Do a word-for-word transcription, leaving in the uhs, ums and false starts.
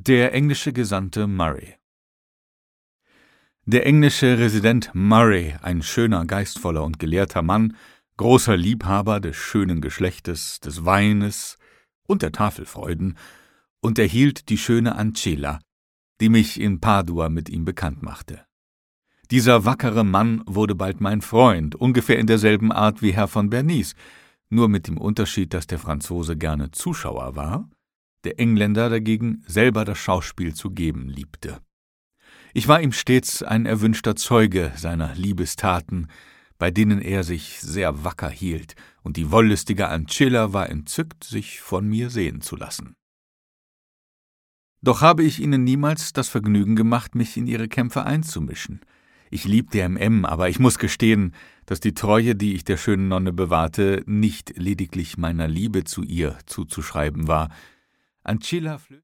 Der englische Gesandte Murray. Der englische Resident Murray, ein schöner, geistvoller und gelehrter Mann, großer Liebhaber des schönen Geschlechtes, des Weines und der Tafelfreuden, unterhielt die schöne Ancilla, die mich in Padua mit ihm bekannt machte. Dieser wackere Mann wurde bald mein Freund, ungefähr in derselben Art wie Herr von Bernis, nur mit dem Unterschied, dass der Franzose gerne Zuschauer war, der Engländer dagegen selber das Schauspiel zu geben liebte. Ich war ihm stets ein erwünschter Zeuge seiner Liebestaten, bei denen er sich sehr wacker hielt, und die wollüstige Ancilla war entzückt, sich von mir sehen zu lassen. Doch habe ich ihnen niemals das Vergnügen gemacht, mich in ihre Kämpfe einzumischen. Ich liebte M M, aber ich muss gestehen, dass die Treue, die ich der schönen Nonne bewahrte, nicht lediglich meiner Liebe zu ihr zuzuschreiben war. Ancilla